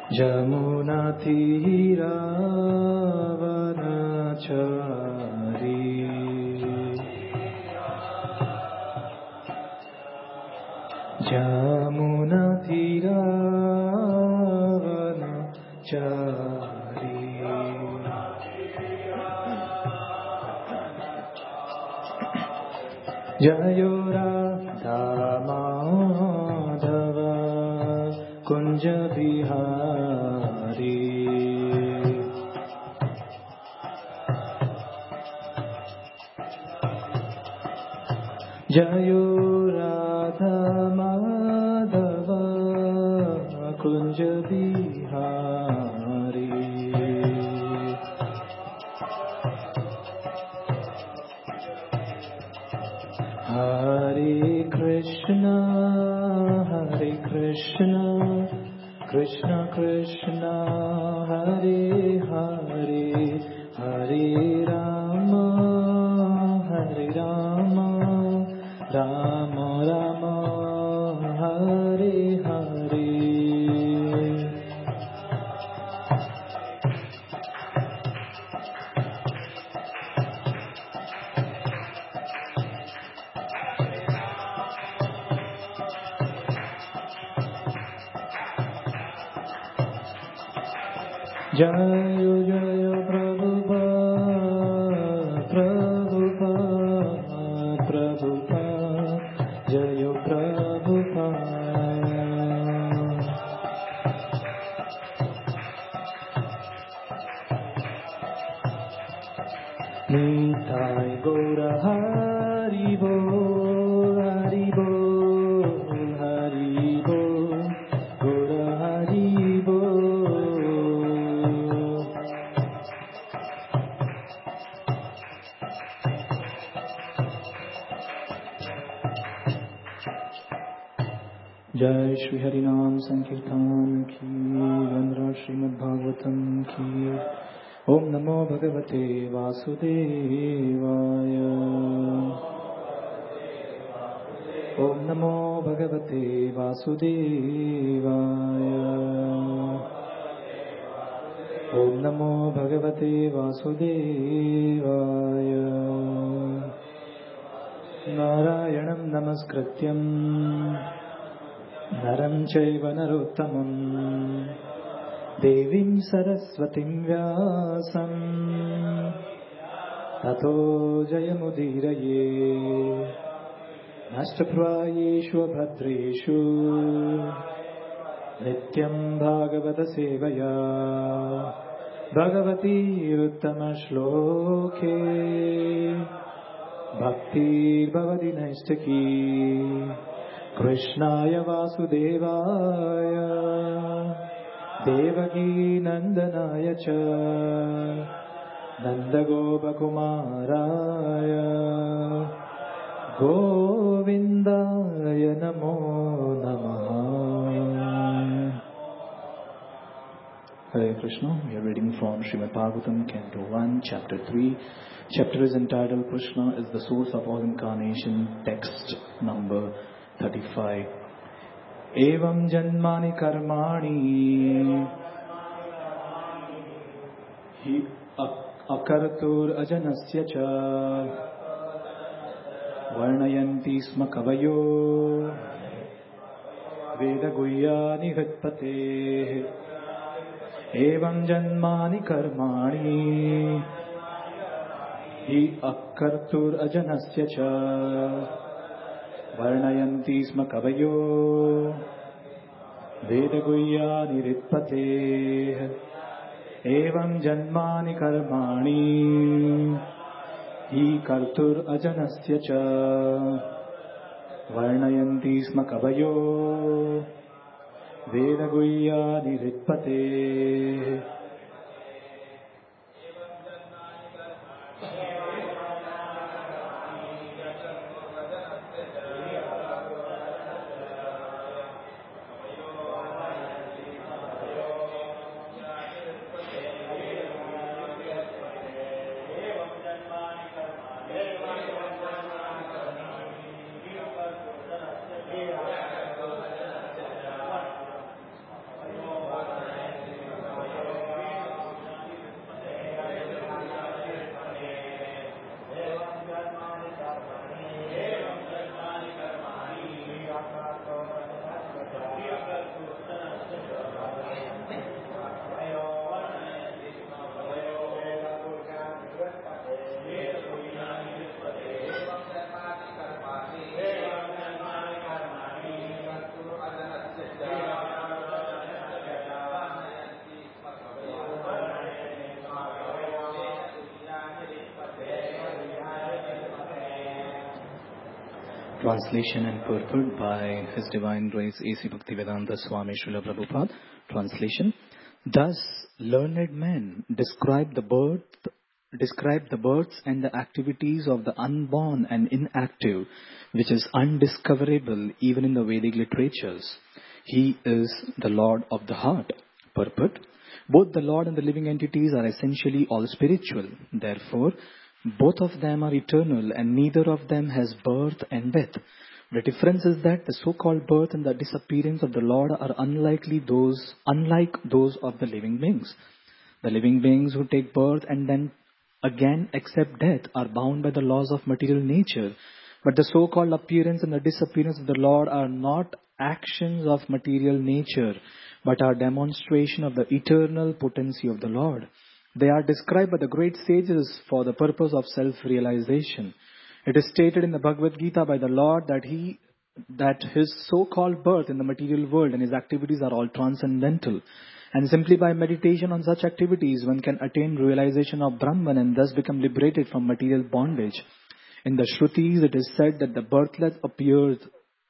जमुनातीरावनचारी जमुनातीरावनचारी जयो राधा माधव कुंज बिहारी जयो राधा माधव कुंज बिहारी हरे कृष्ण कृष्ण कृष्ण हरे हरे हरे राम राम राम हरे हरे जय जय प्रभुपाद प्रभुपाद प्रभुपाद जय प्रभुपाद निताय गौर हरि बोल हरि बोल हरि बोल गौर हरि बोल जय श्री हरिनाम संकीर्तन की वंदना श्रीमद् भागवतम की। ओम नमो भगवते वासुदेवाय। ओम नमो भगवते वासुदेवाय। ओम नमो भगवते वासुदेवाय। नारायणं नमस्कृत्यं नरं चैव नरोत्तमं देवीं सरस्वतीं व्यासं ततो जयमुदीरये। नष्टप्रायेषु भद्रेषु नित्यं भागवत सेवया भगवतीरुत्तमश्लोके भक्तिर्भवति नैष्ठिकी। कृष्णाय वासुदेवाय देवकी नंदनाय च नन्दगोपकुमाराय गोविन्दाय नमो नमः। Hare Krishna. We are reading from Srimad Bhagavatam, Canto 1, Chapter 3. Chapter is entitled Krishna is the Source of All Incarnation. Text number 35. एवं जन्मानि कर्माणि हि अकर्तुरजनस्य च वर्णयन्ति स्म कवयो वेदगुह्यानि हृत्पतेः। एवं जन्मानि कर्माणि हि अकर्तुरजनस्य च वर्णयन्ति स्म कवयो वेदगुह्यानि हृत्पतेः। एवं जन्मानि कर्माणि हि कर्तुरजनस्य च वर्णयन्ति स्म कवयो वेदगुह्यानि हृत्पतेः। Translation and purport by His Divine Grace A.C. Bhaktivedanta Swami Srila Prabhupada. Translation. Thus, learned men describe the births and the activities of the unborn and inactive, which is undiscoverable even in the Vedic literatures. He is the Lord of the heart. Purport. Both the Lord and the living entities are essentially all spiritual. Therefore, both of them are eternal and neither of them has birth and death. The difference is that the so-called birth and the disappearance of the Lord are unlike those of the living beings. The living beings who take birth and then again accept death are bound by the laws of material nature. But the so-called appearance and the disappearance of the Lord are not actions of material nature, but are demonstration of the eternal potency of the Lord. They are described by the great sages for the purpose of self-realization. It is stated in the Bhagavad Gita by the Lord that his so-called birth in the material world and his activities are all transcendental. And simply by meditation on such activities, one can attain realization of Brahman and thus become liberated from material bondage. In the Shrutis, it is said that the birthless appears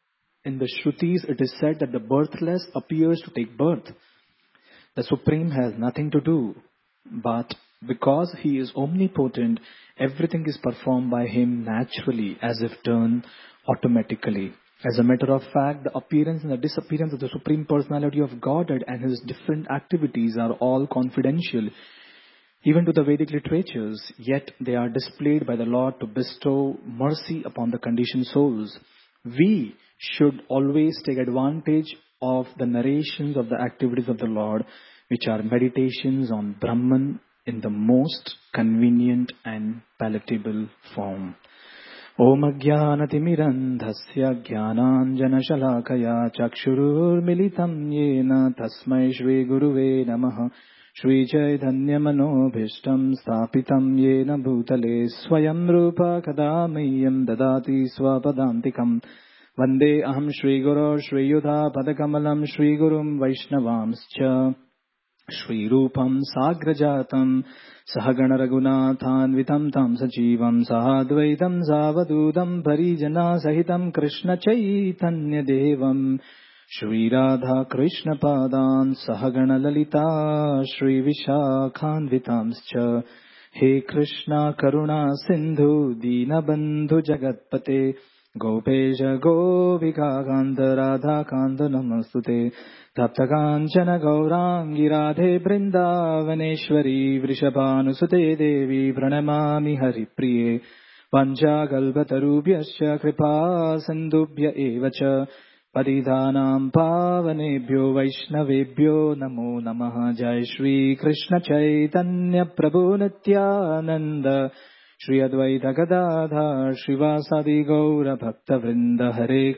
to take birth. The Supreme has nothing to do, but because he is omnipotent, everything is performed by him naturally, as if done automatically. As a matter of fact, the appearance and the disappearance of the Supreme Personality of Godhead and his different activities are all confidential, even to the Vedic literatures, yet they are displayed by the Lord to bestow mercy upon the conditioned souls. We should always take advantage of the narrations of the activities of the Lord, which are meditations on Brahman in the most convenient and palatable form. Om Ajnanatimirandhasya Jnananjana Shalakaya Chakshurur Militam Yena Tasmai Shri Guruve Namaha Shri Chaitanya Manobhishtam Sthapitam Yena Bhutale Swayam Rupa Kadamayam Dadati Swapadantikam Vande Aham Shri Guru Shri Yudha Padakamalam Shri Gurum Vaishnavamscha Shri Rupam Sagrajatam Sahagana Raghunathanvitam Tam Sajivam Sahadvaitam Zavadudam Parijana Sahitam Krishna Chaitanya Devam Shri Radha Krishna Padan Sahagana Lalita Shri Vishakhanvitamscha He Krishna Karuna Sindhu Dinabandhu Jagatpate Gopesha Govika Kanta Radha Kanta Namastute Taptakanchana Gaurangi Radhe Brindavaneshwari Vrishabhanusute Devi Pranamami Haripriye Panchakalpatarubhyascha Kripa Sandubhya Evacha Padidhanam Pavanebhyo Vaishnavebhyo Namo Namaha Jai Shri Krishna Chaitanya Prabhu Nityananda Shri Advaita Gadadhar Shrivasadi Gaura Bhakta Vrinda Hare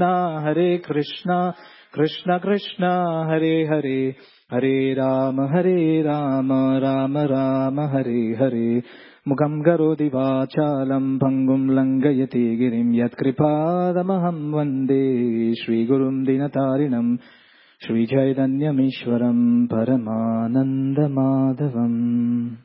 Krishna Krishna Krishna Hare Hare Hare Rama Rama Rama Hare Hare Mukam Karoti Vachalam Bhangum Langayati Girim Yat Kripadamaham Vande Shri Gurum Dinatarinam Shri Chaitanyamishwaram Paramananda Madhavam.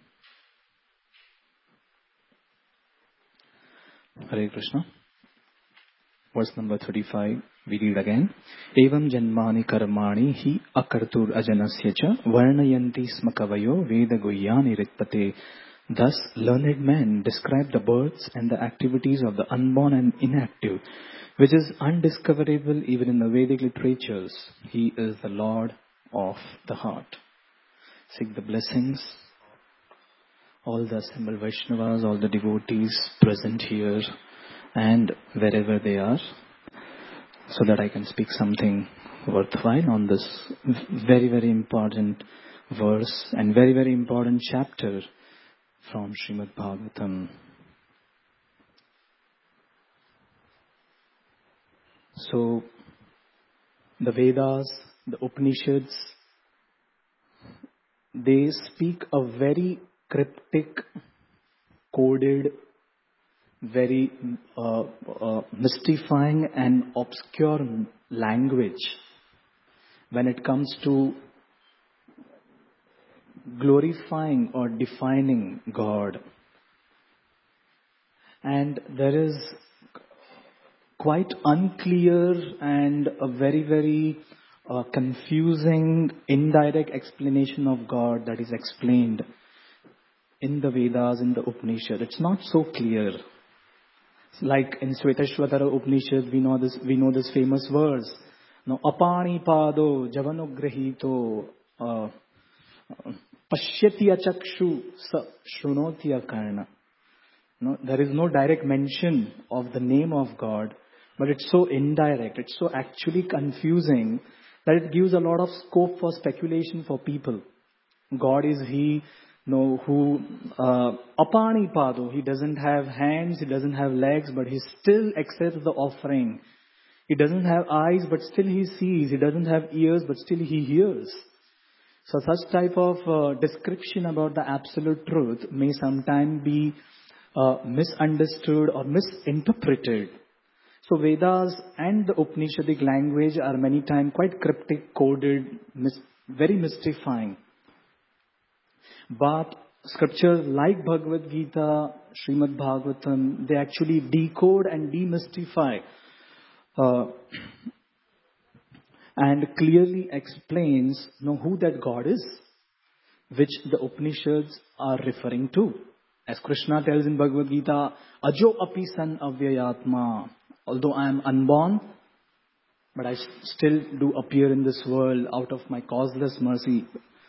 Hare Krishna. Verse number 35, we read again. Evam janmani karmani hi akartur ajanasya cha varnayanti smakavayo veda guhyani ritpate. Thus, learned men describe the births and the activities of the unborn and inactive, which is undiscoverable even in the Vedic literatures. He is the Lord of the heart. Seek the blessings. All the assembled Vaishnavas, all the devotees present here and wherever they are, so that I can speak something worthwhile on this very, very important verse and very, very important chapter from Srimad Bhagavatam. So, the Vedas, the Upanishads, they speak a very cryptic, coded, very mystifying and obscure language when it comes to glorifying or defining God. And there is quite unclear and a very, very confusing, indirect explanation of God that is explained in the Vedas, in the Upanishad. It's not so clear. Like in Svetashvatara Upanishad, we know this famous verse. No, apani pado javanugrahito pashyati achakshu sa shrunoti akarna. No, there is no direct mention of the name of God, but it's so indirect, it's so actually confusing that it gives a lot of scope for speculation for people. God is He, who apani pado, He doesn't have hands, He doesn't have legs, but He still accepts the offering. He doesn't have eyes, but still He sees. He doesn't have ears, but still He hears. So such type of description about the absolute truth may sometimes be misunderstood or misinterpreted. So Vedas and the Upanishadic language are many times quite cryptic, coded, very mystifying. But scriptures like Bhagavad Gita, Srimad Bhagavatam, they actually decode and demystify and clearly explains who that God is, which the Upanishads are referring to. As Krishna tells in Bhagavad Gita, Ajo api san avyayatma. Although I am unborn, but I still do appear in this world out of my causeless mercy.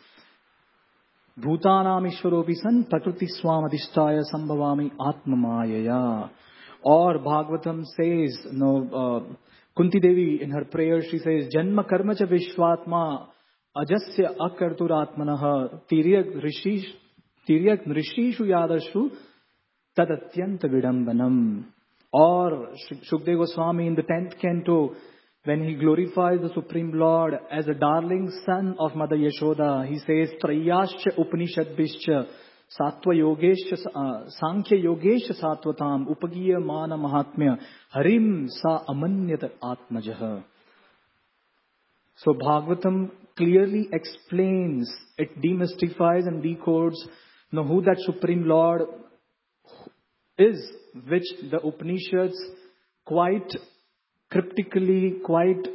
Bhutanam ishvaropi san prakriti swam adhishtaya sambhavami atmamayaya. Or Bhagavatam says, Kunti Devi in her prayer, she says, Janma karma cha vishvatma ajasya akarturatmanaha tiryak nrishishu yadashu tadatyanta vidambanam. Or Shukdev Goswami in the 10th canto, when he glorifies the Supreme Lord as a darling son of Mother Yashoda, he says, Trayascha Upanishadbhischa Sattva Yogeshcha Sankhya Yogeshcha Sattvatam Upagiya Mana Mahatmya Harim Sa Amanyata Atmajaha. So Bhagavatam clearly explains, it demystifies and decodes who that Supreme Lord is, which the Upanishads quite cryptically, quite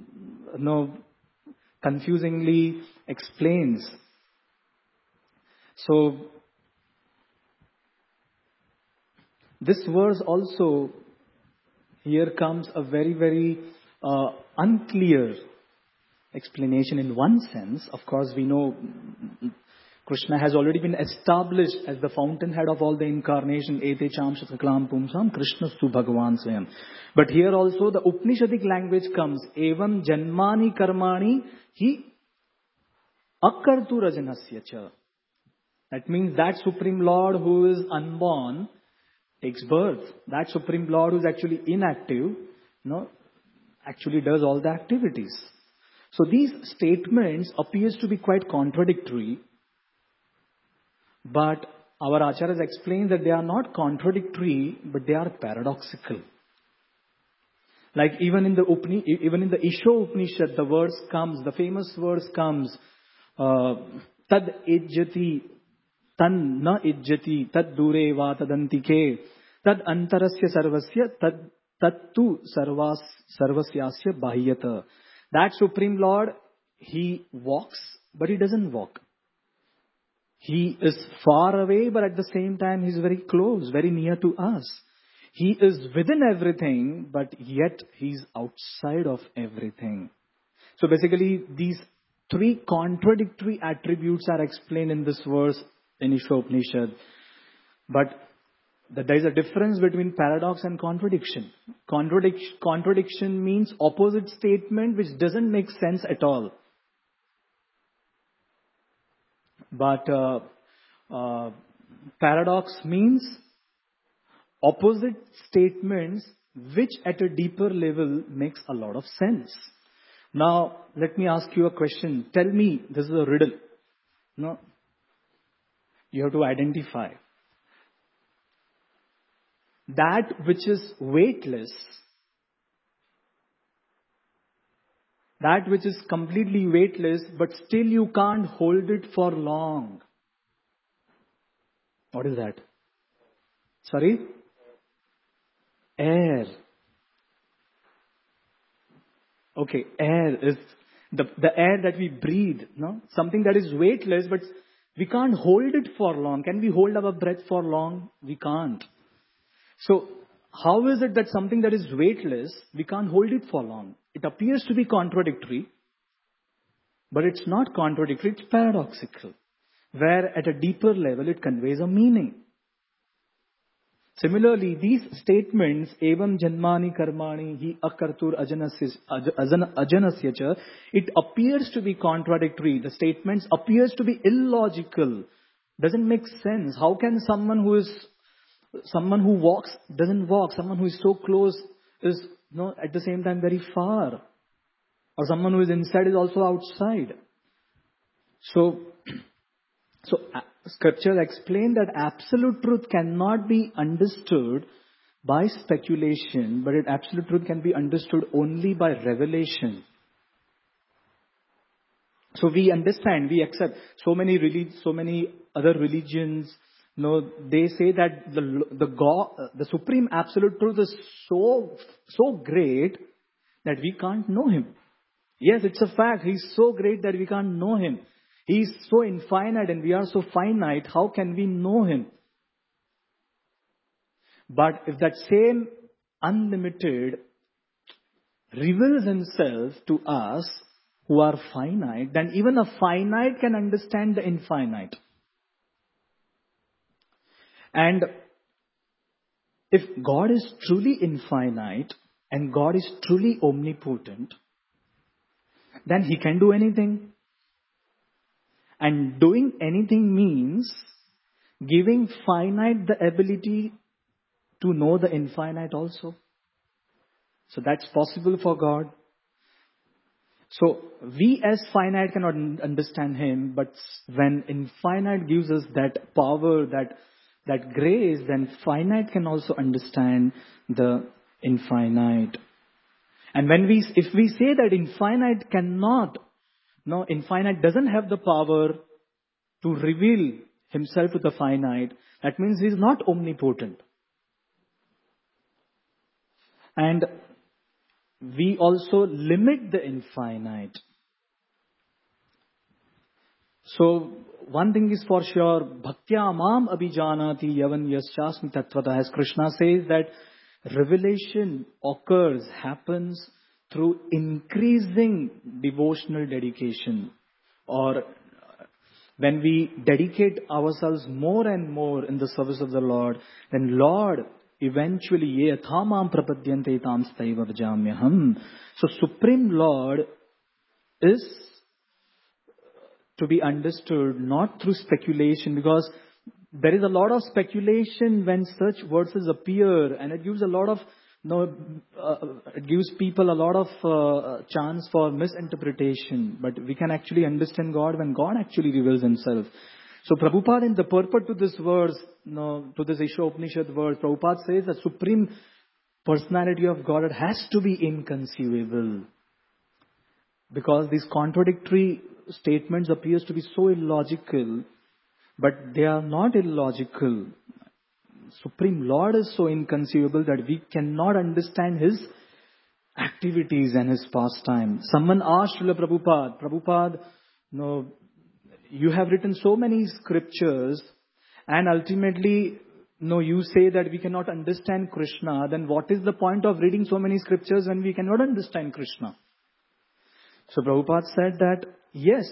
confusingly explains. So this verse also, here comes a very, very unclear explanation in one sense. Of course, we know Krishna has already been established as the fountainhead of all the incarnation. Ete cham shataklam pumsam Krishnastu Bhagavan Swayam. But here also the Upanishadic language comes. Evam janmani karmani hi akartu rajanasya cha. That means that Supreme Lord who is unborn takes birth. That Supreme Lord who is actually inactive, actually does all the activities. So these statements appears to be quite contradictory. But our acharyas explain that they are not contradictory, but they are paradoxical. Like even in the Isho Upanishad, the famous verse comes, Tad ijjati, tan na ijjati, tad dure va tadantike, tad antarasya sarvasya, tad tu sarvasyasya bahyata. That Supreme Lord, He walks, but He doesn't walk. He is far away, but at the same time, He's very close, very near to us. He is within everything, but yet He's outside of everything. So basically, these three contradictory attributes are explained in this verse in Ishopanishad. But there is a difference between paradox and contradiction. Contradiction means opposite statement which doesn't make sense at all. But paradox means opposite statements which at a deeper level makes a lot of sense. Now, let me ask you a question. Tell me, this is a riddle. No, you have to identify. That which is weightless, that which is completely weightless, but still you can't hold it for long. What is that? Sorry? Air. Okay, air is the air that we breathe, no? Something that is weightless, but we can't hold it for long. Can we hold our breath for long? We can't. So, how is it that something that is weightless, we can't hold it for long? It appears to be contradictory, but it's not contradictory, it's paradoxical. Where at a deeper level, it conveys a meaning. Similarly, these statements, evam janmani karmani hi akartur ajanasya cha, it appears to be contradictory. The statements appears to be illogical. Doesn't make sense. How can someone who walks doesn't walk, someone who is so close is at the same time very far, or someone who is inside is also outside? So scriptures explain that absolute truth cannot be understood by speculation, but absolute truth can be understood only by revelation. So we understand, we accept so many other religions. They say that the God, the supreme absolute truth is so great that we can't know Him. Yes, it's a fact. He's so great that we can't know Him. He is so infinite and we are so finite. How can we know Him? But if that same unlimited reveals Himself to us who are finite, then even a finite can understand the infinite. And if God is truly infinite and God is truly omnipotent, then He can do anything. And doing anything means giving finite the ability to know the infinite also. So that's possible for God. So we as finite cannot understand Him, but when infinite gives us that power, that grace, then finite can also understand the infinite. And if we say that infinite doesn't have the power to reveal Himself to the finite, that means He is not omnipotent. And we also limit the infinite. So one thing is for sure, bhaktya mam abhijanati yavan yasyasmi tattvata, as Krishna says that revelation happens through increasing devotional dedication, or when we dedicate ourselves more and more in the service of the Lord, then Lord eventually ye athamam prapadyante tam staiva vajamyaham. So Supreme Lord is to be understood not through speculation, because there is a lot of speculation when such verses appear, and it gives a lot of it gives people a lot of chance for misinterpretation. But we can actually understand God when God actually reveals Himself. So Prabhupada, in the purport to this verse, to this Isha Upanishad verse, Prabhupada says the supreme personality of God has to be inconceivable, because these contradictory statements appears to be so illogical, but they are not illogical. Supreme Lord is so inconceivable that we cannot understand His activities and His pastime. Someone asked Srila Prabhupada, you have written so many scriptures, and ultimately, you say that we cannot understand Krishna. Then what is the point of reading so many scriptures when we cannot understand Krishna? So Prabhupada said that, yes,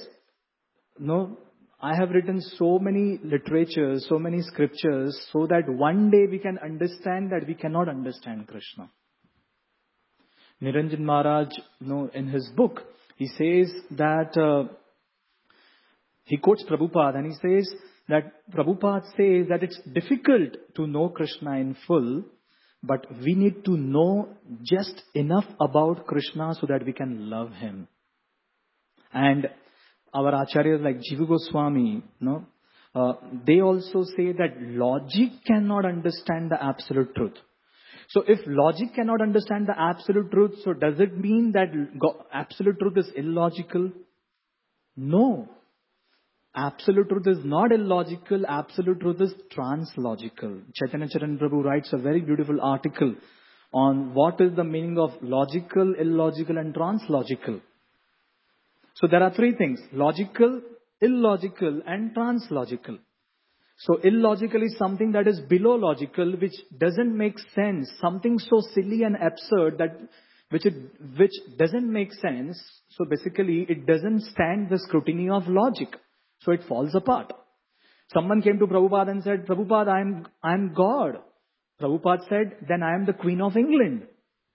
I have written so many literatures, so many scriptures, so that one day we can understand that we cannot understand Krishna. Niranjan Maharaj, in his book, he says that, he quotes Prabhupada and he says that Prabhupada says that it's difficult to know Krishna in full, but we need to know just enough about Krishna so that we can love Him. And our acharyas like Jiva Goswami, they also say that logic cannot understand the absolute truth. So if logic cannot understand the absolute truth, so does it mean that absolute truth is illogical? No. Absolute truth is not illogical. Absolute truth is translogical. Chaitanya Charan Prabhu writes a very beautiful article on what is the meaning of logical, illogical and translogical. So there are three things: logical, illogical and translogical. So illogical is something that is below logical, which doesn't make sense. Something so silly and absurd that which doesn't make sense. So basically it doesn't stand the scrutiny of logic. So it falls apart. Someone came to Prabhupada and said, Prabhupada, I'm God. Prabhupada said, then I am the Queen of England.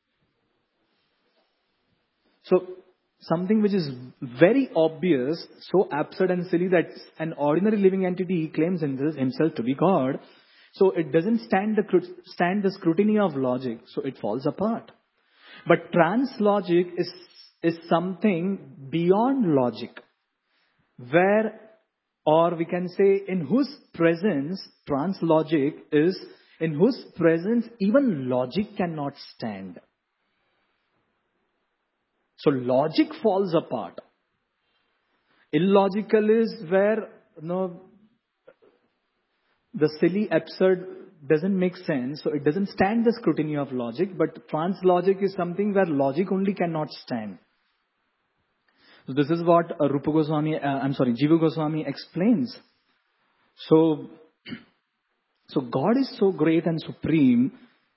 So something which is very obvious, so absurd and silly that an ordinary living entity claims himself to be God. So it doesn't stand the scrutiny of logic. So it falls apart. But translogic is something beyond logic, where, or we can say, in whose presence, translogic is, in whose presence even logic cannot stand. So logic falls apart. Illogical is where, the silly, absurd doesn't make sense, so it doesn't stand the scrutiny of logic. But translogic is something where logic only cannot stand. So this is what Jiva Goswami explains. So God is so great and supreme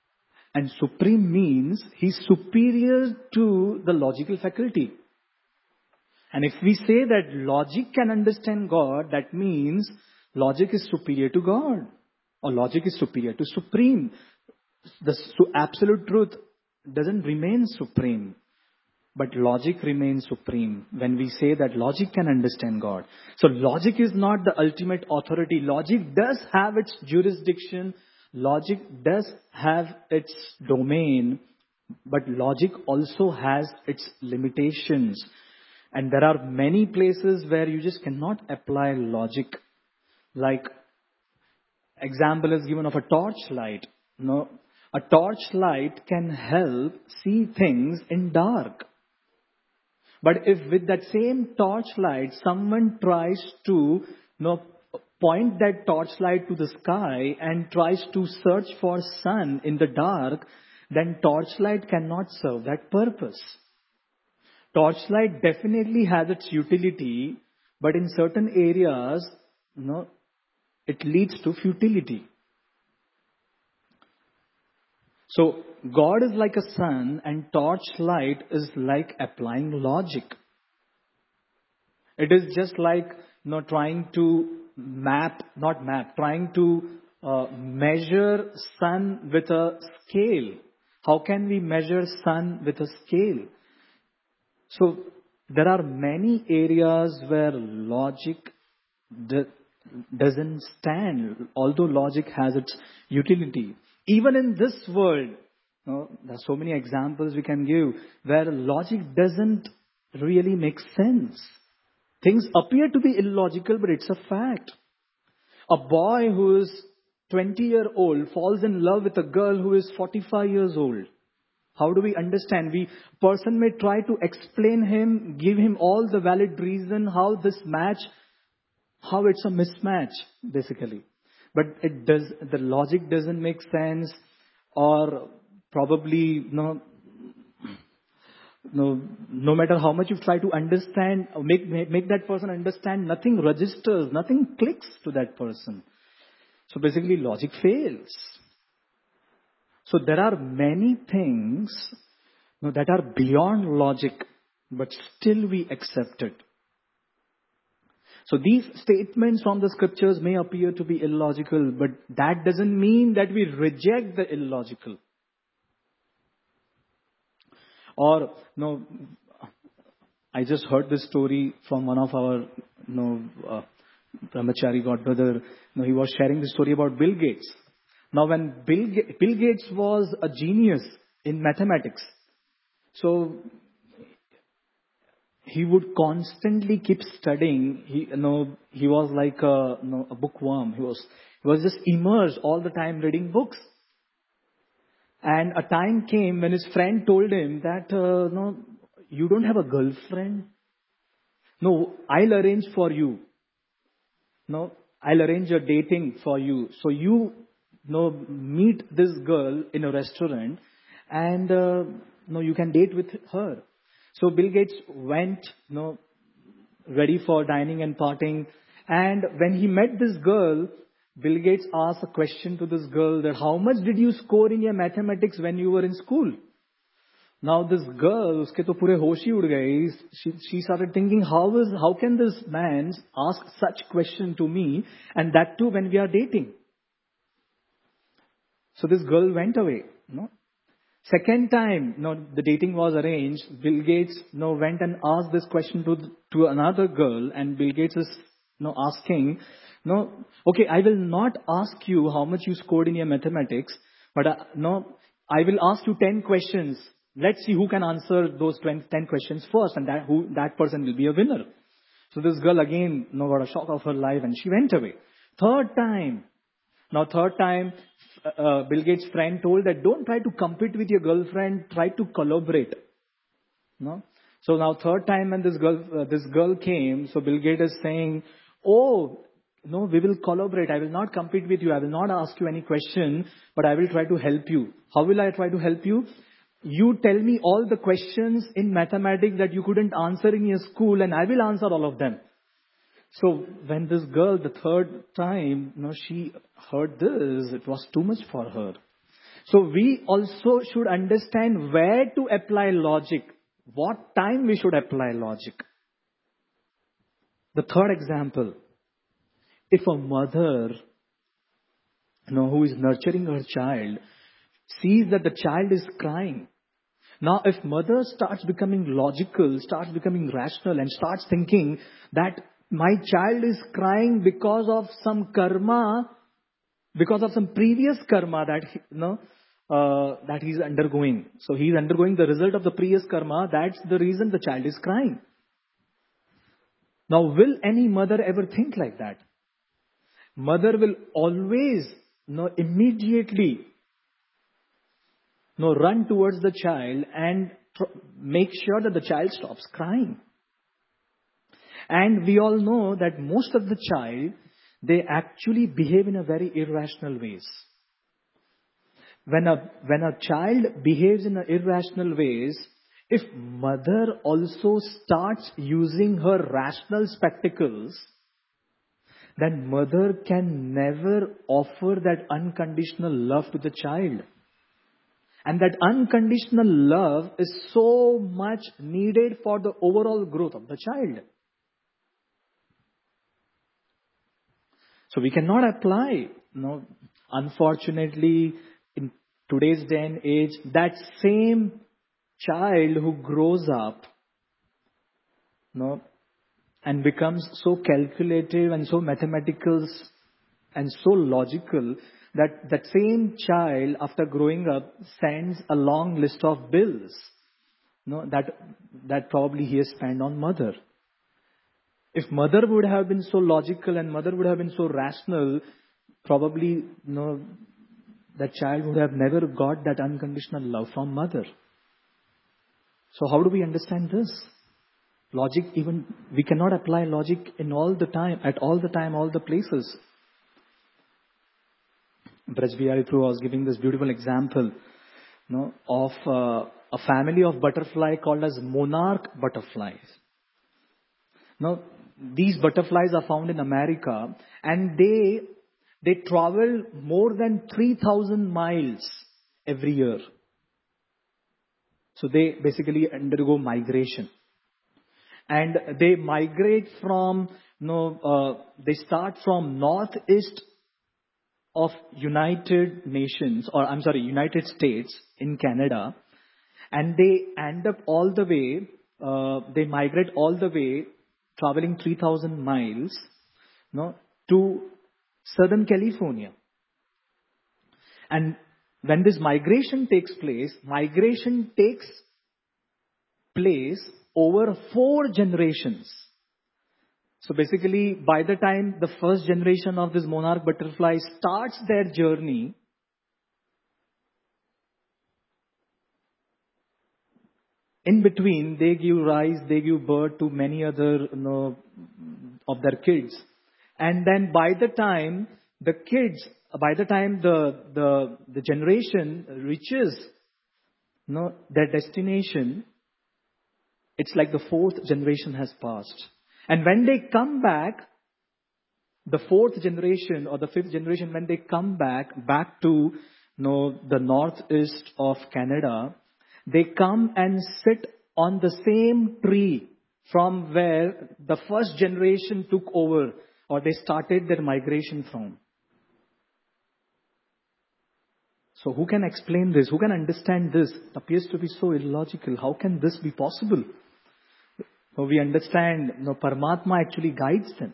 means He's superior to the logical faculty. And if we say that logic can understand God, that means logic is superior to God, or logic is superior to supreme. The absolute truth doesn't remain supreme, but logic remains supreme when we say that logic can understand God. So logic is not the ultimate authority. Logic does have its jurisdiction. Logic does have its domain, but logic also has its limitations. And there are many places where you just cannot apply logic. Like, example is given of a torchlight. A torchlight can help see things in dark. But if with that same torchlight someone tries to point that torchlight to the sky and tries to search for sun in the dark, then torchlight cannot serve that purpose. Torchlight definitely has its utility, but in certain areas, it leads to futility. So God is like a sun and torchlight is like applying logic. It is just like trying to measure sun with a scale. How can we measure sun with a scale? So there are many areas where logic doesn't stand, although logic has its utility. Even in this world, there are so many examples we can give where logic doesn't really make sense. Things appear to be illogical, but it's a fact. A boy who is 20-year-old falls in love with a girl who is 45 years old. How do we understand? Person may try to explain him, give him all the valid reason how it's a mismatch, basically. But the logic doesn't make sense, or probably no matter how much you try to understand, or make that person understand, nothing registers, nothing clicks to that person. So basically logic fails. So there are many things that are beyond logic, but still we accept it. So these statements from the scriptures may appear to be illogical, but that doesn't mean that we reject the illogical. Or, I just heard this story from one of our, Brahmachari godbrother. He was sharing the story about Bill Gates. Now, when Bill Gates was a genius in mathematics, so he would constantly keep studying. He was like a bookworm. He was just immersed all the time reading books. And a time came when his friend told him that, you don't have a girlfriend? No, I'll arrange for you. No, I'll arrange a dating for you. So you meet this girl in a restaurant and you can date with her. So Bill Gates went, ready for dining and partying. And when he met this girl, Bill Gates asked a question to this girl that how much did you score in your mathematics when you were in school? Now this girl, uske to pure hosh hi ud gaye. She started thinking, how can this man ask such question to me, and that too when we are dating? So this girl went away. Second time, the dating was arranged. Bill Gates, went and asked this question to another girl, and Bill Gates is, asking, okay, I will not ask you how much you scored in your mathematics, but I will ask you 10 questions. Let's see who can answer those 10 questions first, and that person will be a winner. So this girl again, got a shock of her life, and she went away. Third time, Bill Gates' friend told that don't try to compete with your girlfriend, try to collaborate. So now third time when this girl came, so Bill Gates is saying, oh, no, we will collaborate. I will not compete with you. I will not ask you any question, but I will try to help you. How will I try to help you? You tell me all the questions in mathematics that you couldn't answer in your school, and I will answer all of them. So when this girl, the third time, she heard this, it was too much for her. So we also should understand where to apply logic, what time we should apply logic. The third example, if a mother, who is nurturing her child, sees that the child is crying. Now, if mother starts becoming logical, starts becoming rational, and starts thinking that my child is crying because of some karma, because of some previous karma that he's undergoing. So he's undergoing the result of the previous karma. That's the reason the child is crying. Now, will any mother ever think like that? Mother will always, immediately, run towards the child and make sure that the child stops crying. And we all know that most of the child, they actually behave in a very irrational ways. When a child behaves in irrational ways, if mother also starts using her rational spectacles, then mother can never offer that unconditional love to the child. And that unconditional love is so much needed for the overall growth of the child. So we cannot apply, unfortunately, in today's day and age, that same child who grows up, and becomes so calculative and so mathematical and so logical, that same child, after growing up, sends a long list of bills, that probably he has spent on mother. If mother would have been so logical and mother would have been so rational, probably, that child would have never got that unconditional love from mother. So how do we understand this? Logic, even, we cannot apply logic all the time, all the places. Braj Bihari Prabhu was giving this beautiful example, of a family of butterfly called as monarch butterflies. Now, these butterflies are found in America, and they travel more than 3,000 miles every year. So they basically undergo migration. And they migrate from, they start from northeast of United States in Canada, and they end up all the way, they migrate all the way, traveling 3,000 miles, to Southern California. And when this migration takes place over 4 generations. So basically, by the time the first generation of this monarch butterfly starts their journey, in between, they give birth to many other, of their kids. And then by the time the generation reaches No, their destination, it's like the fourth generation has passed. And when they come back, the fourth generation or the fifth generation, when they come back to the northeast of Canada, they come and sit on the same tree from where the first generation took over or they started their migration from. So who can explain this? Who can understand this? It appears to be so illogical. How can this be possible? So we understand, Paramatma actually guides them.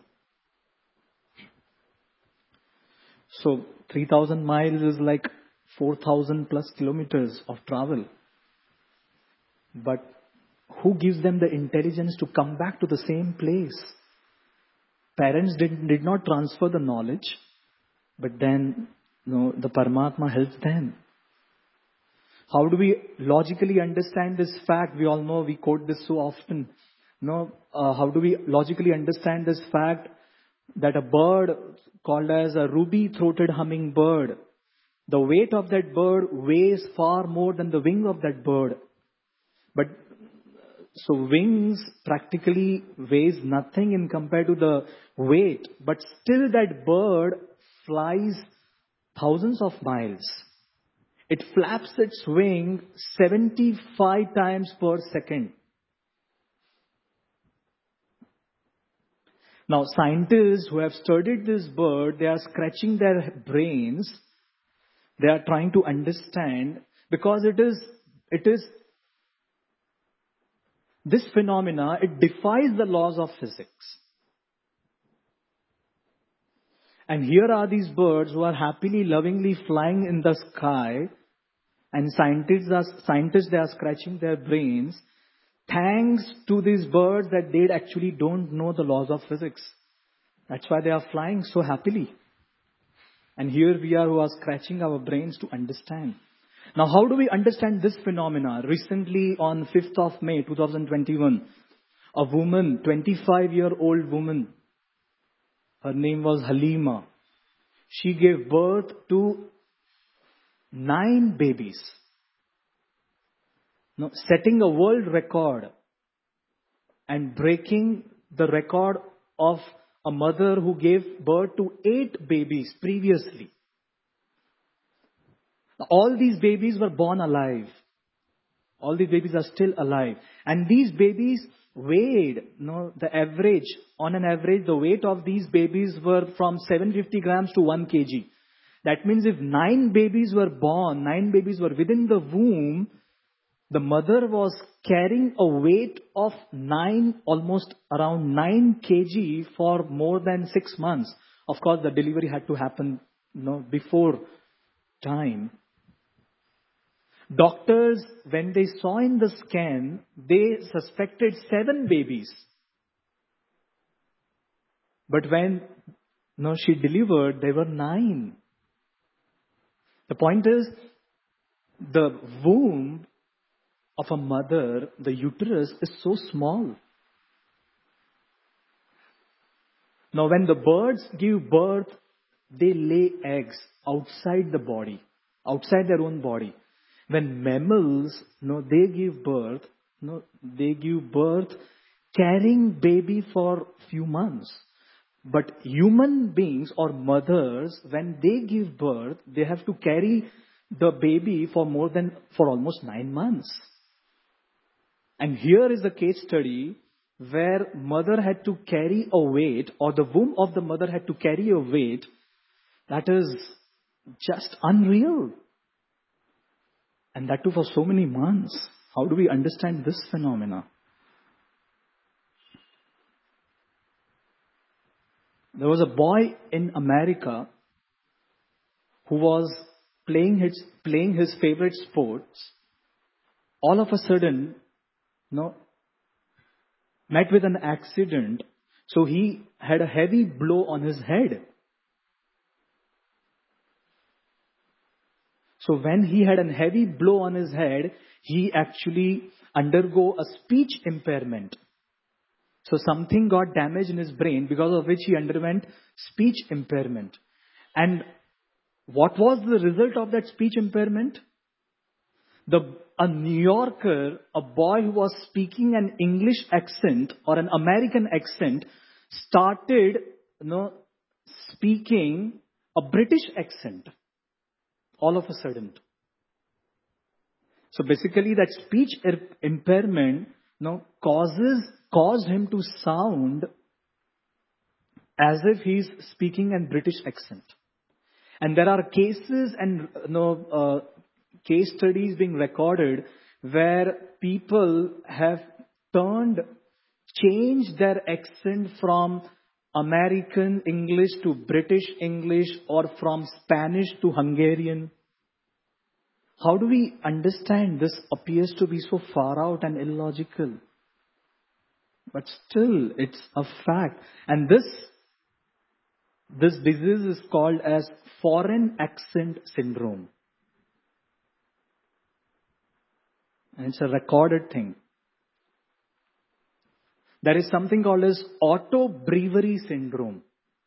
So 3,000 miles is like 4,000 plus kilometers of travel. But who gives them the intelligence to come back to the same place? Parents did not transfer the knowledge, but then the Paramatma helps them. How do we logically understand this fact? We all know, we quote this so often. How do we logically understand this fact that a bird called as a ruby-throated hummingbird, the weight of that bird weighs far more than the wing of that bird. But so wings practically weighs nothing in compared to the weight, but still that bird flies thousands of miles. It flaps its wing 75 times per second. Now, scientists who have studied this bird, they are scratching their brains. They are trying to understand, because it is this phenomena, it defies the laws of physics. And here are these birds who are happily, lovingly flying in the sky, and scientists, they are scratching their brains, thanks to these birds that they actually don't know the laws of physics. That's why they are flying so happily. And here we are who are scratching our brains to understand. Now, how do we understand this phenomena? Recently, on 5th of May 2021, a woman, 25-year-old woman, her name was Halima. She gave birth to 9 babies. Now, setting a world record and breaking the record of a mother who gave birth to 8 babies previously. All these babies were born alive. All these babies are still alive. And these babies weighed, on an average, the weight of these babies were from 750 grams to 1 kg. That means if 9 babies were born, 9 babies were within the womb, the mother was carrying a weight of almost around 9 kg for more than 6 months. Of course, the delivery had to happen, before time. Doctors, when they saw in the scan, they suspected 7 babies. But when she delivered, there were 9. The point is, the womb of a mother, the uterus, is so small. Now, when the birds give birth, they lay eggs outside the body, outside their own body. When mammals, they give birth carrying baby for few months. But human beings or mothers, when they give birth, they have to carry the baby for almost 9 months. And here is a case study where mother had to carry a weight, or the womb of the mother had to carry a weight that is just unreal. And that too for so many months. How do we understand this phenomena? There was a boy in America who was playing his favorite sports. All of a sudden, met with an accident. So he had a heavy blow on his head. So when he had a heavy blow on his head, he actually undergo a speech impairment. So something got damaged in his brain, because of which he underwent speech impairment. And what was the result of that speech impairment? A New Yorker, a boy who was speaking an English accent or an American accent, started, speaking a British accent all of a sudden. So basically that speech impairment, caused him to sound as if he's speaking a British accent. And there are cases and case studies being recorded where people have changed their accent from American English to British English or from Spanish to Hungarian. How do we understand this? Appears to be so far out and illogical. But still, it's a fact. And this disease is called as foreign accent syndrome. And it's a recorded thing. There is something called as auto-brewery syndrome.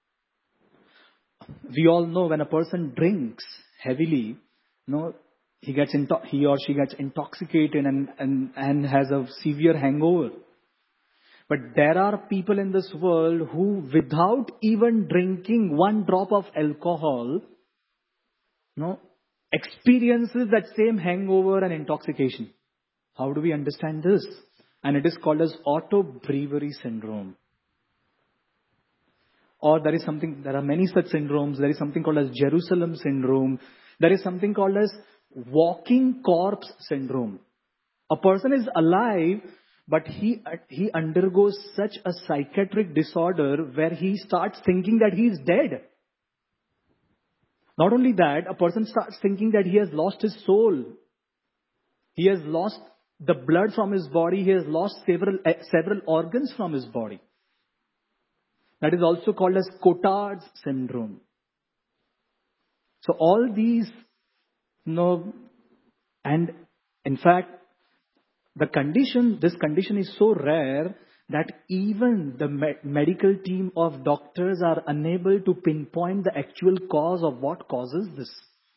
We all know when a person drinks heavily, he or she gets intoxicated and has a severe hangover. But there are people in this world who, without even drinking one drop of alcohol, experiences that same hangover and intoxication. How do we understand this? And it is called as auto-brewery syndrome. Or there are many such syndromes. There is something called as Jerusalem syndrome. There is something called as walking corpse syndrome. A person is alive, but he undergoes such a psychiatric disorder where he starts thinking that he is dead. Not only that, a person starts thinking that he has lost his soul. He has lost the blood from his body. He has lost several organs from his body. That is also called as Cotard's syndrome. So all these, and in fact, this condition is so rare that even the medical team of doctors are unable to pinpoint the actual cause of what causes this.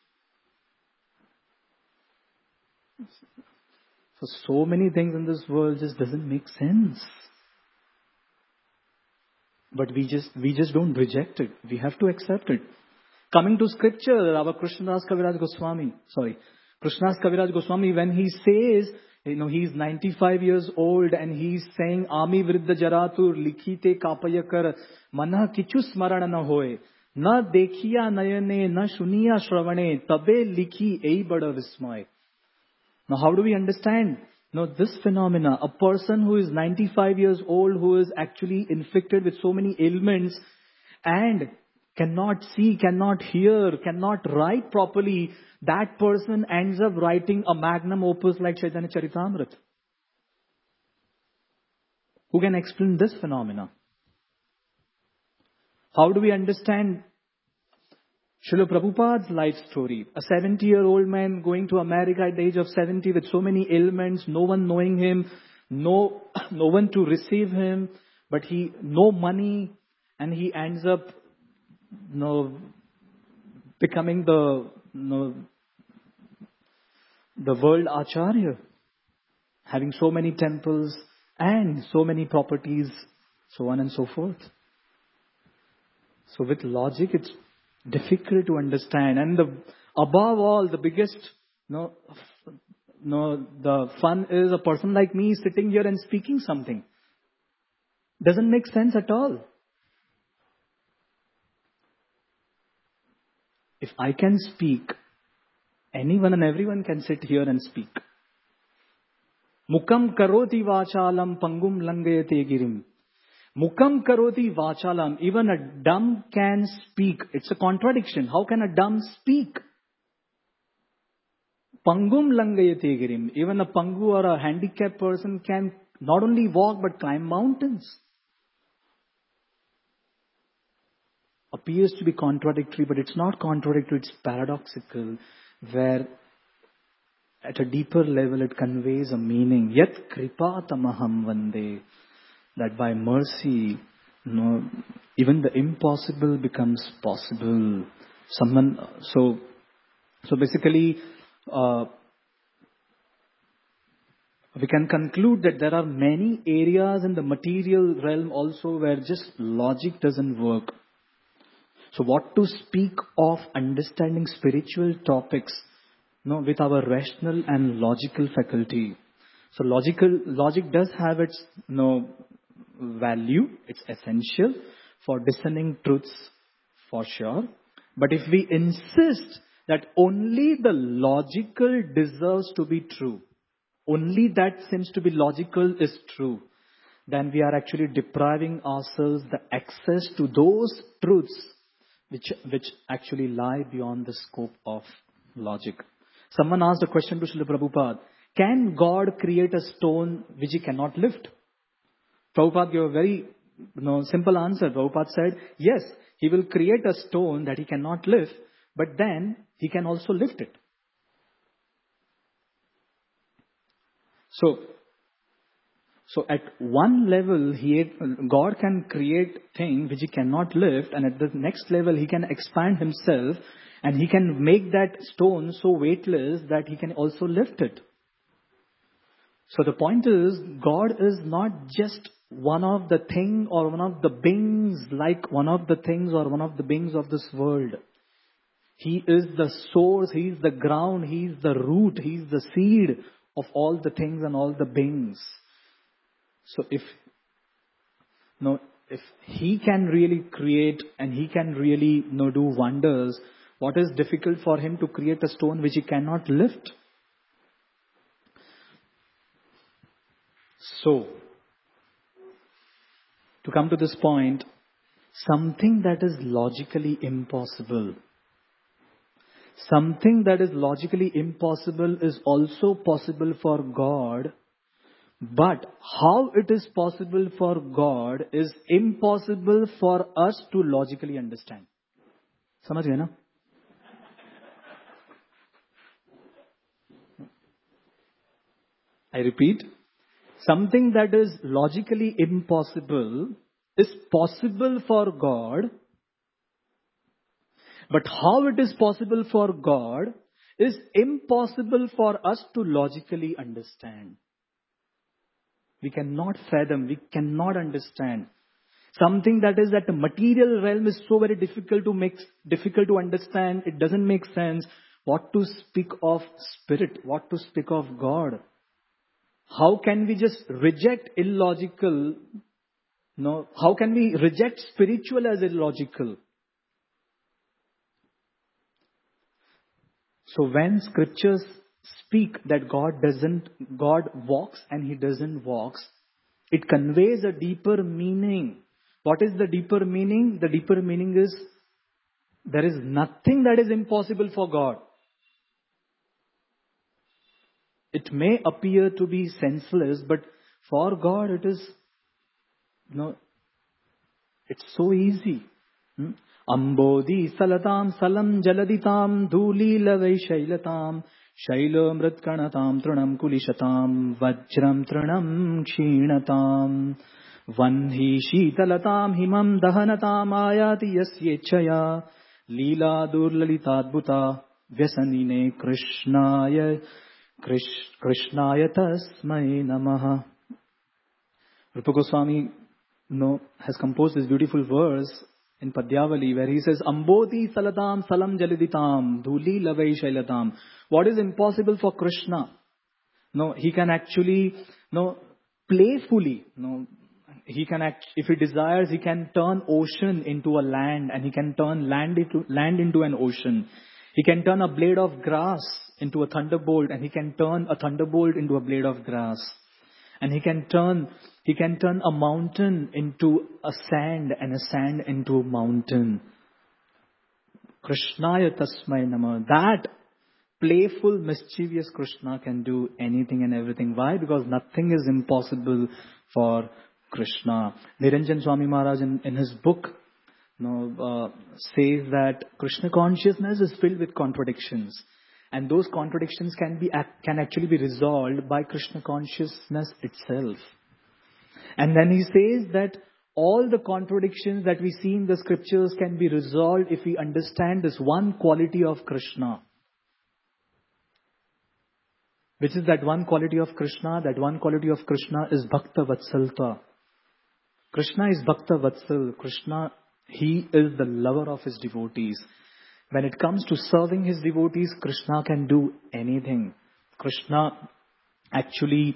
So many things in this world just doesn't make sense. But we just don't reject it. We have to accept it. Coming to scripture, our Krishnadas Kaviraj Goswami, when he says, he's 95 years old and he's saying, Ami Vriddha Jaratur Likhite Kapayakar Manah Kichu Smarana na hoye. Na dekhiya nayane, na shuniya shravane, tabe likhi ei bada vismay. Now how do we understand? This phenomena, a person who is 95 years old, who is actually inflicted with so many ailments and cannot see, cannot hear, cannot write properly, that person ends up writing a magnum opus like Chaitanya Charitamrita. Who can explain this phenomena? How do we understand Srila Prabhupada's life story? A 70-year-old man going to America at the age of 70 with so many ailments, no one knowing him, no one to receive him, but no money, and he ends up becoming the world Acharya, having so many temples and so many properties, so on and so forth. So with logic, it's difficult to understand. And above all, the biggest, the fun is a person like me sitting here and speaking something. Doesn't make sense at all. If I can speak, anyone and everyone can sit here and speak. Mukam karoti vachalam pangum langayate girim. Mukam karoti vachalam. Even a dumb can speak. It's a contradiction. How can a dumb speak? Pangum langayate girim. Even a pangu or a handicapped person can not only walk but climb mountains. Appears to be contradictory, but it's not contradictory, it's paradoxical, where at a deeper level it conveys a meaning. Yat kripa tamaham vande. That by mercy, even the impossible becomes possible. So basically, We can conclude that there are many areas in the material realm also where just logic doesn't work. So what to speak of understanding spiritual topics, with our rational and logical faculty. So logic does have its value. It's essential for discerning truths for sure. But if we insist that only the logical deserves to be true, only that seems to be logical is true, then we are actually depriving ourselves the access to those truths which actually lie beyond the scope of logic. Someone asked a question to Srila Prabhupada, can God create a stone which he cannot lift? Prabhupada gave a very simple answer. Prabhupada said, yes, he will create a stone that he cannot lift, but then he can also lift it. So at one level, God can create things which he cannot lift, and at the next level, he can expand himself, and he can make that stone so weightless that he can also lift it. So the point is, God is not just one of the thing or one of the beings like one of the things or one of the beings of this world. He is the source, he is the ground, he is the root, he is the seed of all the things and all the beings. So if he can really create and he can really do wonders, what is difficult for him to create a stone which he cannot lift? So, to come to this point, something that is logically impossible. Something that is logically impossible is also possible for God, but how it is possible for God is impossible for us to logically understand. समझ गए ना? I repeat, something that is logically impossible is possible for God, but how it is possible for God is impossible for us to logically understand. We cannot fathom, we cannot understand. Something that is at the material realm is so very difficult to understand. It doesn't make sense. What to speak of spirit? What to speak of God? How can we just reject illogical? No. How can we reject spiritual as illogical? So when scriptures speak that God walks and he doesn't walk, it conveys a deeper meaning. What is the deeper meaning? The deeper meaning is there is nothing that is impossible for God. It may appear to be senseless, but for God it is, it's so easy. Ambodhi salatam salam jaladitam dhuli lavai shailatam shailo mritkanatam trunam kulishatam vajram trunam kshinatam vanhi shitalatam himam dahanatam ayati yasyechaya lila durlalitadbhuta vyasanine krishnaya tasmai namaha. Rupa Goswami has composed this beautiful verse in Padyavali where he says, Ambodhi saladam salam jaliditam dhuli lavai shailatam. What is impossible for Krishna? He can actually, playfully, he can if he desires, he can turn ocean into a land, and he can turn land into an ocean. He can turn a blade of grass into a thunderbolt, and he can turn a thunderbolt into a blade of grass. And he can turn a mountain into a sand and a sand into a mountain. Krishnaya tasmai namah. That playful, mischievous Krishna can do anything and everything. Why? Because nothing is impossible for Krishna. Niranjan Swami Maharaj in his book says that Krishna consciousness is filled with contradictions. And those contradictions can actually be resolved by Krishna consciousness itself. And then he says that all the contradictions that we see in the scriptures can be resolved if we understand this one quality of Krishna. Which is that one quality of Krishna? That one quality of Krishna is Bhakta Vatsalta. Krishna is Bhakta Vatsal. Krishna, he is the lover of his devotees. When it comes to serving his devotees, Krishna can do anything. Krishna actually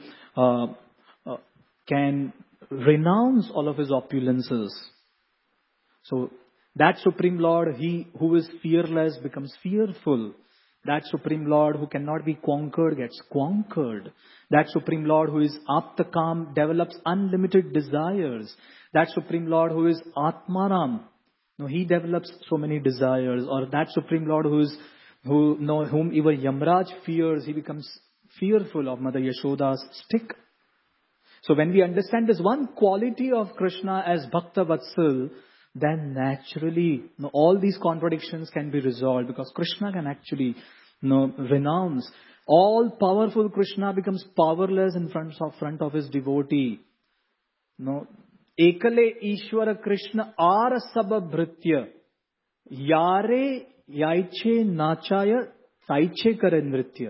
can renounce all of his opulences. So that Supreme Lord, he who is fearless becomes fearful. That Supreme Lord who cannot be conquered gets conquered. That Supreme Lord who is Aptakam develops unlimited desires. That Supreme Lord who is Atmaram, he develops so many desires. Or that Supreme Lord whom even Yamraj fears, he becomes fearful of Mother Yashoda's stick. So when we understand this one quality of Krishna as Bhakta Vatsal, then naturally all these contradictions can be resolved, because Krishna can actually renounce. All powerful Krishna becomes powerless in front of his devotee. Ekale Ishwara Krishna Ara Sabha Bhritya Yare Yaiche Nachaya Taiche Kare Nritya.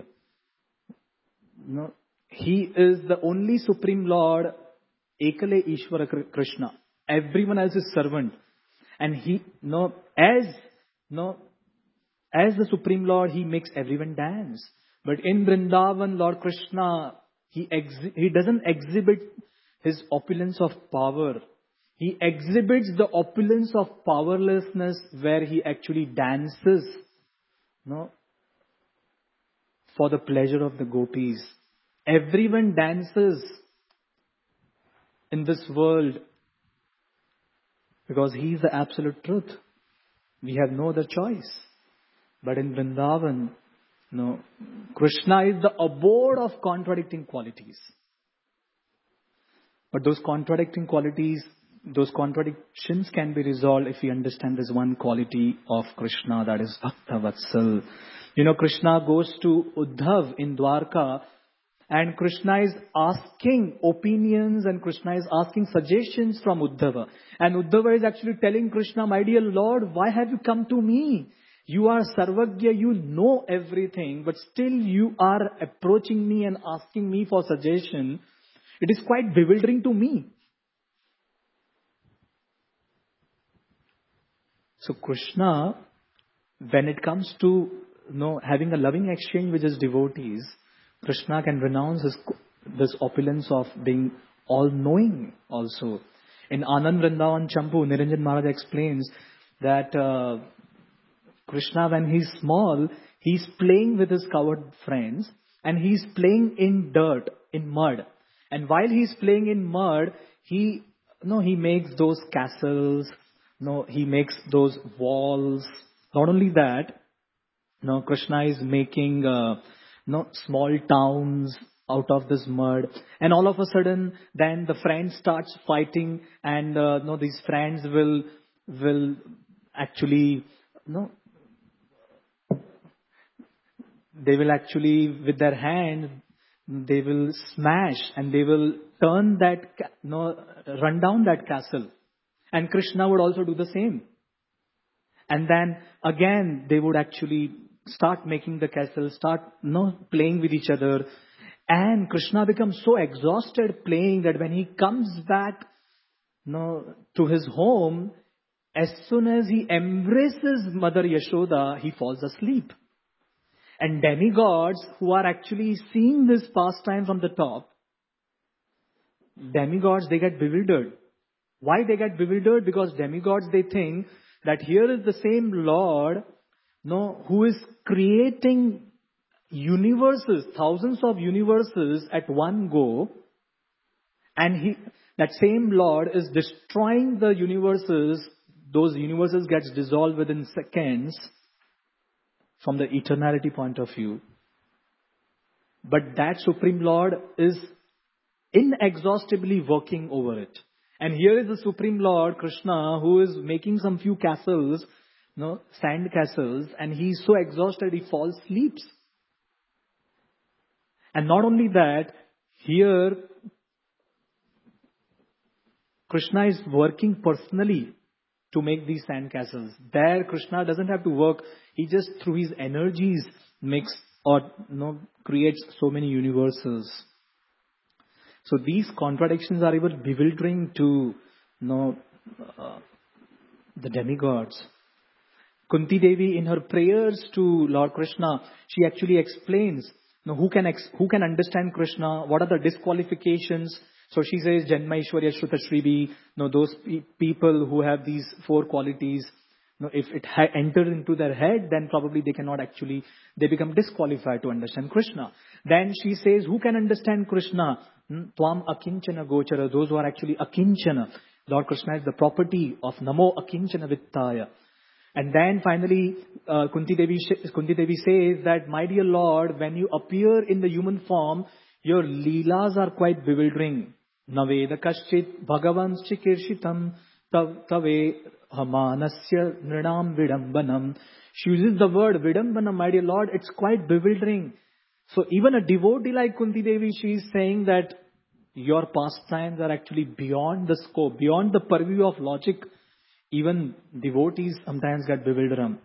He is the only Supreme Lord, Ekale Ishwara Krishna. Everyone else is servant. And he, as the Supreme Lord, he makes everyone dance. But in Vrindavan, Lord Krishna, he doesn't exhibit his opulence of power. He exhibits the opulence of powerlessness, where he actually dances, for the pleasure of the gopis. Everyone dances in this world because he is the absolute truth. We have no other choice. But in Vrindavan, Krishna is the abode of contradicting qualities. But those contradicting qualities, those contradictions can be resolved if we understand this one quality of Krishna, that is Bhakta Vatsal. Krishna goes to Uddhav in Dwarka, and Krishna is asking opinions, and Krishna is asking suggestions from Uddhava. And Uddhava is actually telling Krishna, my dear Lord, why have you come to me? You are Sarvagya, you know everything, but still you are approaching me and asking me for suggestion. It is quite bewildering to me. So Krishna, when it comes to having a loving exchange with his devotees, Krishna can renounce this opulence of being all-knowing also. In Anand Vrindavan Champu, Niranjan Maharaj explains that Krishna, when he's small, he's playing with his cowherd friends, and he's playing in dirt, in mud. And while he's playing in mud, he makes those castles, he makes those walls. Not only that, Krishna is making small towns out of this mud. And all of a sudden, then the friends starts fighting, and these friends will actually they will actually, with their hand, they will smash and they will run down that castle. And Krishna would also do the same. And then again, they would actually start making the castle, start playing with each other. And Krishna becomes so exhausted playing that when he comes back to his home, as soon as he embraces Mother Yashoda, he falls asleep. And demigods who are actually seeing this pastime from the top, demigods, they get bewildered. Why they get bewildered? Because demigods, they think that here is the same Lord, who is creating universes, thousands of universes at one go, and that same Lord is destroying the universes. Those universes gets dissolved within seconds from the eternality point of view. But that Supreme Lord is inexhaustibly working over it. And here is the Supreme Lord, Krishna, who is making some few castles, sand castles, and he is so exhausted he falls asleep. And not only that, here Krishna is working personally to make these sand castles. There Krishna doesn't have to work. He just through his energies makes or creates so many universes. So these contradictions are even bewildering to the demigods. Kunti Devi, in her prayers to Lord Krishna, she actually explains who can understand Krishna, what are the disqualifications. So she says, Janma Ishwarya Shruta Shrivi, those people who have these four qualities, if it enters into their head, then probably they become disqualified to understand Krishna. Then she says, who can understand Krishna? Tvam Akinchana Gochara, those who are actually Akinchana. Lord Krishna is the property of Namo Akinchana Vittaya. And then finally, Kunti Devi says that, my dear Lord, when you appear in the human form, your leelas are quite bewildering. Naveda kaschit bhagavans chikirshitam tave hamanasya nrinam vidambanam. She uses the word vidambanam, my dear Lord, it's quite bewildering. So even a devotee like Kunti Devi, she is saying that your pastimes are actually beyond the scope, beyond the purview of logic. Even devotees sometimes get bewildered.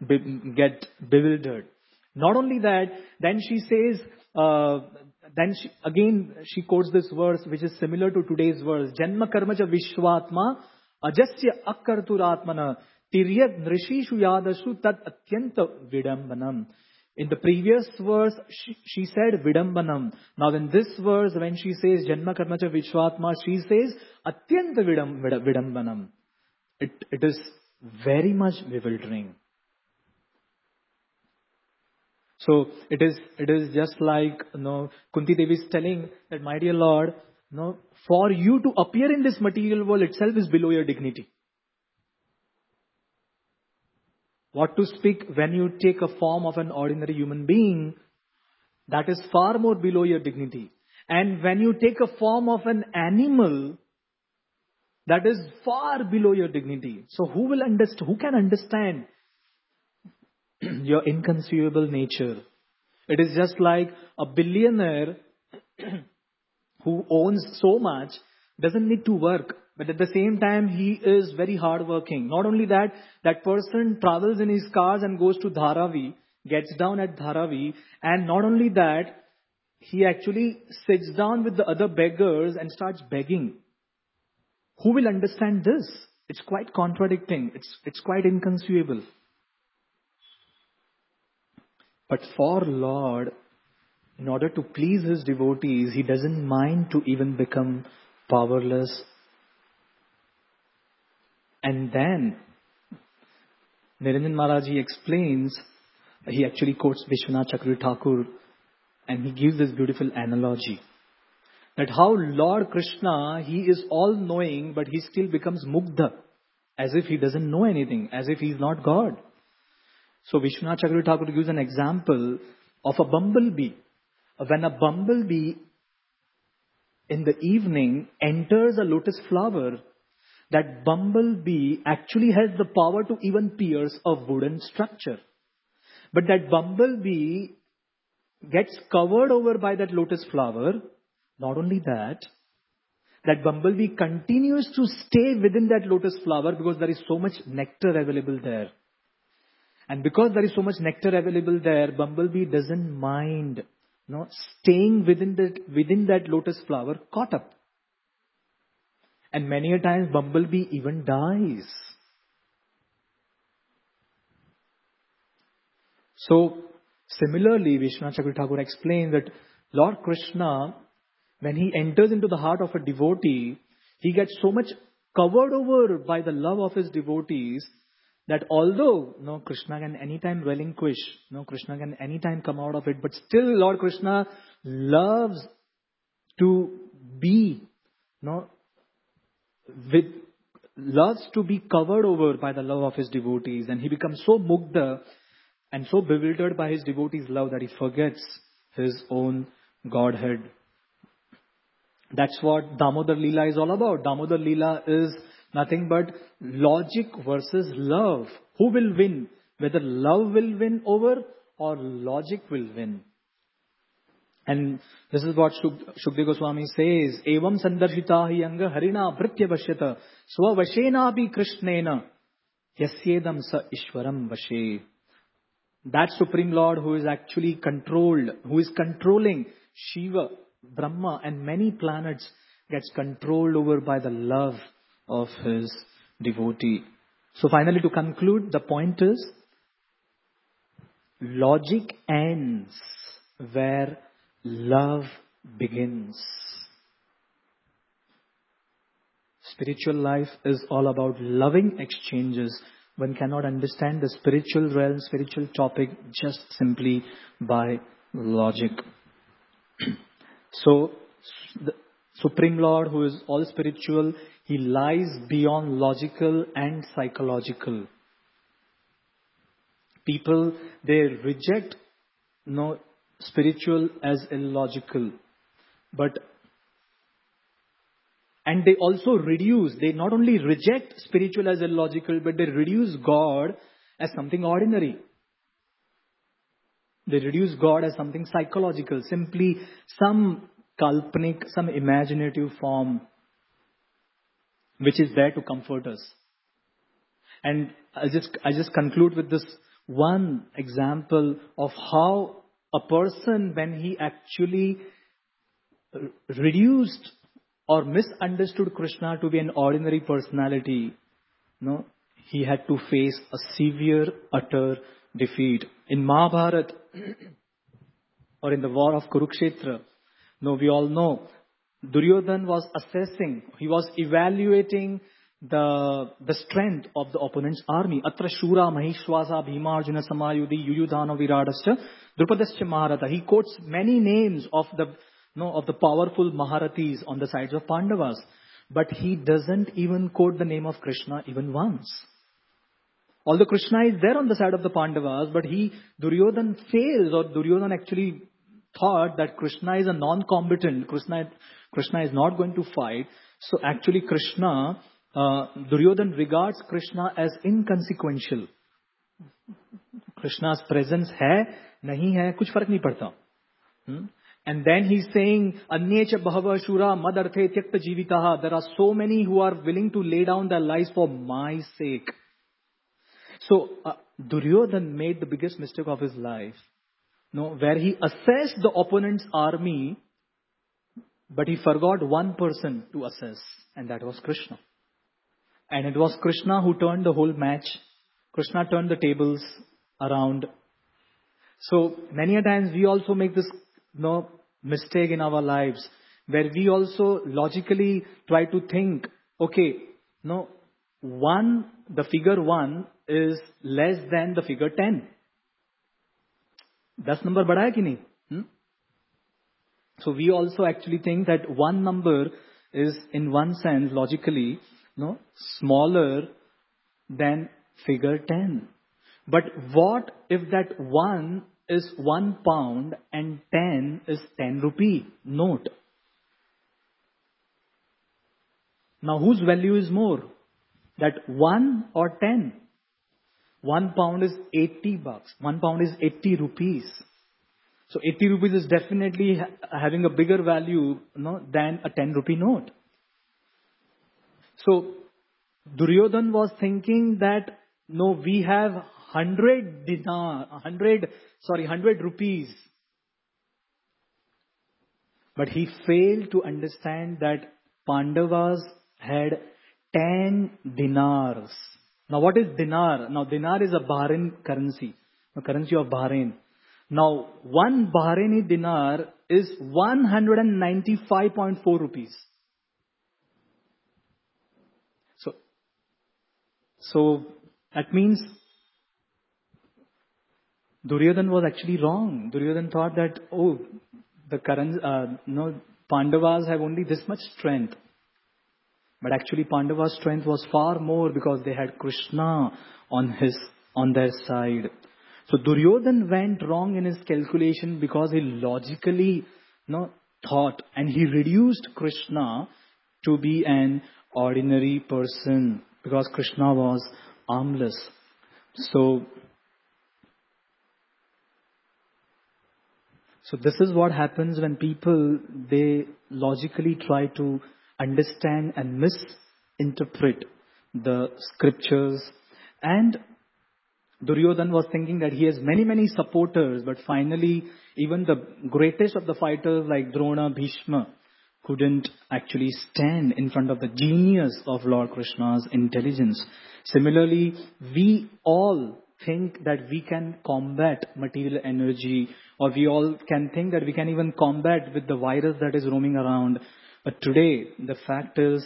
Not only that, then she says, she quotes this verse which is similar to today's verse. Janma karmaja vishwatma ajasya akkarturatmana tiryad nrishishu yadashu tad atyanta vidambanam. In the previous verse, she said vidambanam. Now in this verse, when she says Janma karmaja vishwatma, she says atyanta vidambanam. It is very much bewildering. So it is just like Kunti Devi is telling that, my dear Lord, for you to appear in this material world itself is below your dignity. What to speak when you take a form of an ordinary human being, that is far more below your dignity. And when you take a form of an animal, that is far below your dignity. So who can understand your inconceivable nature? It is just like a billionaire who owns so much, doesn't need to work, but at the same time he is very hardworking. Not only that, that person travels in his cars and goes to Dharavi, gets down at Dharavi, and not only that, he actually sits down with the other beggars and starts begging. Who will understand this? It's quite contradicting. It's quite inconceivable. But for Lord, in order to please His devotees, He doesn't mind to even become powerless. And then Niranjan Maharaj explains, he actually quotes Vishwanath Chakravarti Thakur, and he gives this beautiful analogy. That how Lord Krishna, He is all-knowing, but He still becomes mugdha, as if He doesn't know anything, as if He is not God. So Vishwanath Chakravarti Thakur gives an example of a bumblebee. When a bumblebee in the evening enters a lotus flower, that bumblebee actually has the power to even pierce a wooden structure. But that bumblebee gets covered over by that lotus flower. Not only that, that bumblebee continues to stay within that lotus flower because there is so much nectar available there. And because there is so much nectar available there, bumblebee doesn't mind staying within that lotus flower caught up. And many a times bumblebee even dies. So similarly, Vishwanath Chakravarti Thakur explains that Lord Krishna, when He enters into the heart of a devotee, He gets so much covered over by the love of His devotees that although Krishna can anytime relinquish, Krishna can anytime come out of it, but still Lord Krishna loves to be covered over by the love of His devotees, and He becomes so mugdha and so bewildered by His devotees' love that He forgets His own Godhead. That's what Damodar Leela is all about. Damodar Leela is nothing but logic versus love. Who will win? Whether love will win over or logic will win. And this is what Shukdev Goswami says. Evam sandarshita hi anga harina bhritya vashyata swavashena pi krishnena yasyedam sa ishwaram vashe. That Supreme Lord who is actually controlled, who is controlling Shiva, Brahma and many planets, gets controlled over by the love of his devotee. So finally, to conclude, the point is, logic ends where love begins. Spiritual life is all about loving exchanges. One cannot understand the spiritual realm, spiritual topic just simply by logic. So, the Supreme Lord, who is all spiritual, he lies beyond logical and psychological. People, they reject spiritual as illogical. And they also they not only reject spiritual as illogical, but they reduce God as something ordinary. They reduce God as something psychological, simply some kalpanik, some imaginative form which is there to comfort us. And I just conclude with this one example of how a person, when he actually reduced or misunderstood Krishna to be an ordinary personality, he had to face a severe, utter defeat. In Mahabharata or in the war of Kurukshetra, we all know Duryodhan was assessing, he was evaluating the strength of the opponent's army. Atra Shura Mahishwasa Bhima Arjuna Samayudhi Yuyudhana Viradascha Drupadascha Maharata. He quotes many names of the powerful Maharathis on the sides of Pandavas. But he doesn't even quote the name of Krishna even once. Although Krishna is there on the side of the Pandavas, but Duryodhan fails, or Duryodhan actually thought that Krishna is a non-combatant. Krishna is not going to fight. So actually Duryodhan regards Krishna as inconsequential. Krishna's presence hai, nahi hai, kuch farak nahi padta. And then he's saying, Anyecha Bhava Shura Madarthe Tyakta Jivitaha. There are so many who are willing to lay down their lives for my sake. So Duryodhan made the biggest mistake of his life, where he assessed the opponent's army, but he forgot one person to assess, and that was Krishna. And it was Krishna who turned the whole match. Krishna turned the tables around. So many a times we also make this mistake in our lives, where we also logically try to think, okay, the figure 1 is less than the figure 10. 10 number bada hai ki nahi? So we also actually think that one number is, in one sense, logically, smaller than figure 10. But what if that 1 is 1 pound and 10 is 10 rupee note? Now whose value is more? That 1 or 10? 1 pound is 80 bucks. 1 pound is 80 rupees. So 80 rupees is definitely having a bigger value than a 10 rupee note. So Duryodhan was thinking that we have 100 rupees. But he failed to understand that Pandavas had 10 dinars. Now what is dinar? Now dinar is a Bahrain currency, the currency of Bahrain. Now 1 Bahraini dinar is 195.4 rupees. So that means Duryodhan was actually wrong. Duryodhan thought that, the Pandavas have only this much strength. But actually Pandavas' strength was far more, because they had Krishna on their side. So Duryodhan went wrong in his calculation because he logically thought, and he reduced Krishna to be an ordinary person, because Krishna was armless. So this is what happens when people, they logically try to understand and misinterpret the scriptures. And Duryodhan was thinking that he has many supporters, but finally even the greatest of the fighters like Drona, Bhishma couldn't actually stand in front of the genius of Lord Krishna's intelligence. Similarly, we all think that we can combat material energy, or we all can think that we can even combat with the virus that is roaming around. But today, the fact is,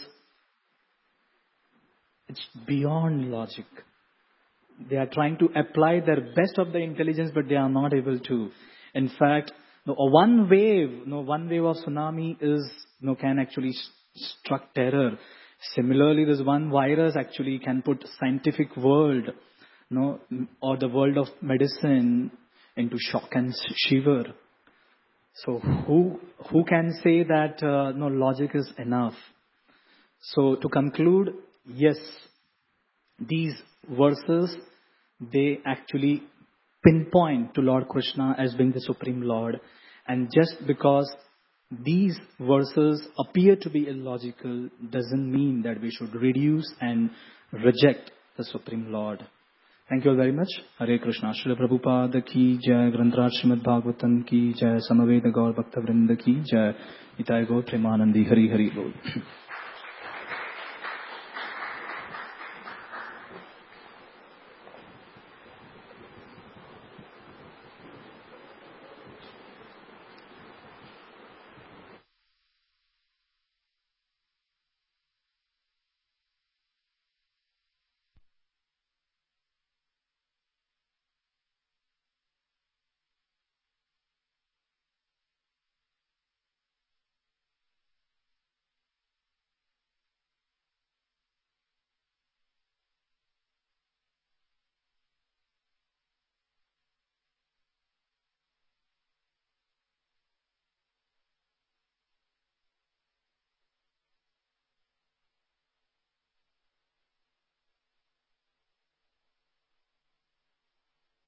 it's beyond logic. They are trying to apply their best of the intelligence, but they are not able to. In fact, one wave of tsunami can actually struck terror. Similarly, this one virus actually can put scientific world, or the world of medicine into shock and shiver. So who can say that logic is enough? So to conclude, yes, these verses, they actually pinpoint to Lord Krishna as being the Supreme Lord. And just because these verses appear to be illogical doesn't mean that we should reduce and reject the Supreme Lord. Thank you all very much. Hare Krishna. Srila Prabhupada ki jai, Grantraj Srimad Bhagavatam ki jai, Samaveda Gaur Bhakta Vrinda ki jai, Nitai Gaur Premanandi Hari Hari Bol.